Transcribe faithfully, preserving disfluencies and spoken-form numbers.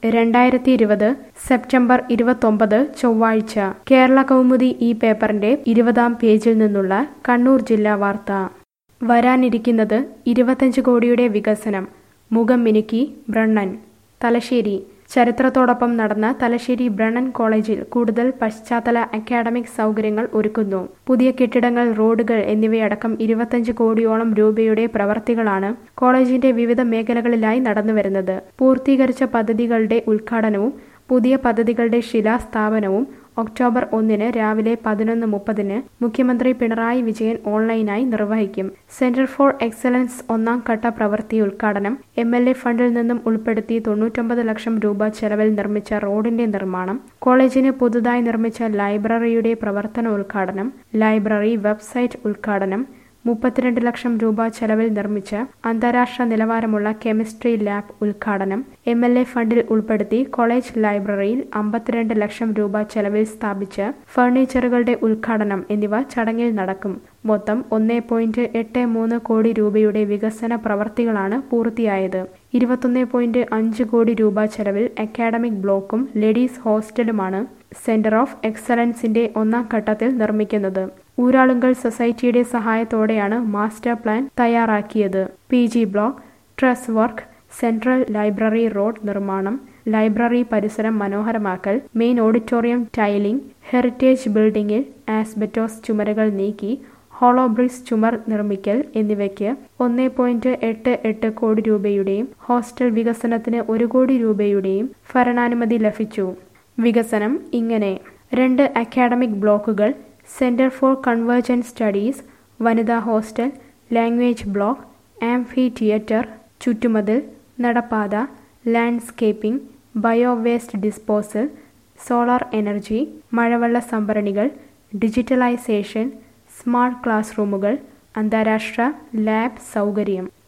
രണ്ടായിരത്തി ഇരുപത് സെപ്റ്റംബർ ഇരുപത്തൊമ്പത് ചൊവ്വാഴ്ച കേരള കൗമുദി ഈ പേപ്പറിന്റെ ഇരുപതാം പേജിൽ നിന്നുള്ള കണ്ണൂർ ജില്ലാ വാർത്ത. വരാനിരിക്കുന്നത് ഇരുപത്തഞ്ച് കോടിയുടെ വികസനം, മുഖം മിനുക്കി ബ്രണ്ണൻ. തലശ്ശേരി. ചരിത്രത്തോടൊപ്പം നടന്ന തലശ്ശേരി ബ്രണ്ണൻ കോളേജിൽ കൂടുതൽ പശ്ചാത്തല അക്കാഡമിക് സൗകര്യങ്ങൾ ഒരുക്കുന്നു. പുതിയ കെട്ടിടങ്ങൾ, റോഡുകൾ എന്നിവയടക്കം ഇരുപത്തഞ്ച് കോടിയോളം രൂപയുടെ പ്രവർത്തികളാണ് കോളേജിന്റെ വിവിധ മേഖലകളിലായി നടന്നുവരുന്നത്. പൂർത്തീകരിച്ച പദ്ധതികളുടെ ഉദ്ഘാടനവും പുതിയ പദ്ധതികളുടെ ശിലാസ്ഥാപനവും ഒക്ടോബർ ഒന്നിന് രാവിലെ പതിനൊന്ന് മുപ്പതിന് മുഖ്യമന്ത്രി പിണറായി വിജയൻ ഓൺലൈനായി നിർവഹിക്കും. സെന്റർ ഫോർ എക്സലൻസ് ഒന്നാം ഘട്ട പ്രവൃത്തി ഉദ്ഘാടനം, എം എൽ എ ഫണ്ടിൽ നിന്നും ഉൾപ്പെടുത്തി തൊണ്ണൂറ്റൊമ്പത് ലക്ഷം രൂപ ചെലവിൽ നിർമ്മിച്ച റോഡിന്റെ നിർമ്മാണം, കോളേജിന് പുതുതായി നിർമ്മിച്ച ലൈബ്രറിയുടെ പ്രവർത്തനോദ്ഘാടനം, ലൈബ്രറി വെബ്സൈറ്റ് ഉദ്ഘാടനം, മുപ്പത്തിരണ്ട് ലക്ഷം രൂപ ചെലവിൽ നിർമ്മിച്ച അന്താരാഷ്ട്ര നിലവാരമുള്ള കെമിസ്ട്രി ലാബ് ഉദ്ഘാടനം, എം എൽ എ ഫണ്ടിൽ ഉൾപ്പെടുത്തി കോളേജ് ലൈബ്രറിയിൽ അമ്പത്തിരണ്ട് ലക്ഷം രൂപ ചെലവിൽ സ്ഥാപിച്ച ഫർണിച്ചറുകളുടെ ഉദ്ഘാടനം എന്നിവ ചടങ്ങിൽ നടക്കും. മൊത്തം ഒന്നേ പോയിന്റ് എട്ട് മൂന്ന് കോടി രൂപയുടെ വികസന പ്രവർത്തികളാണ് പൂർത്തിയായത്. ഇരുപത്തൊന്ന് പോയിന്റ് അഞ്ച് കോടി രൂപ ചെലവിൽ അക്കാഡമിക് ബ്ലോക്കും ലേഡീസ് ഹോസ്റ്റലുമാണ് സെന്റർ ഓഫ് എക്സലൻസിന്റെ ഒന്നാം ഘട്ടത്തിൽ നിർമ്മിക്കുന്നത്. ഊരാളുങ്കൽ സൊസൈറ്റിയുടെ സഹായത്തോടെയാണ് മാസ്റ്റർ പ്ലാൻ തയ്യാറാക്കിയത്. P G block, truss work, central library road നിർമ്മാണം, ലൈബ്രറി പരിസരം മനോഹരമാക്കൽ, മെയിൻ ഓഡിറ്റോറിയം ടൈലിംഗ്, ഹെറിറ്റേജ് ബിൽഡിംഗിൽ ആസ്ബറ്റോസ് ചുമരുകൾ നീക്കി ഹോളോ ബ്രിക്സ് ചുമർ നിർമ്മിക്കൽ എന്നിവയ്ക്ക് ഒന്നേ പോയിന്റ് എട്ട് എട്ട് കോടി രൂപയുടെയും ഹോസ്റ്റൽ വികസനത്തിന് ഒരു കോടി രൂപയുടെയും ഭരണാനുമതി ലഭിച്ചു. വികസനം ഇങ്ങനെ: രണ്ട് അക്കാഡമിക് ബ്ലോക്കുകൾ, സെന്റർ ഫോർ കൺവേർജന്റ് സ്റ്റഡീസ്, വനിതാ hostel, language block, amphitheatre, ചുറ്റുമതിൽ, നടപ്പാത, landscaping, bio waste disposal, solar energy, മഴവെള്ള സംഭരണികൾ, ഡിജിറ്റലൈസേഷൻ, സ്മാർട്ട് ക്ലാസ് റൂമുകൾ, അന്താരാഷ്ട്ര ലാബ് സൗകര്യം.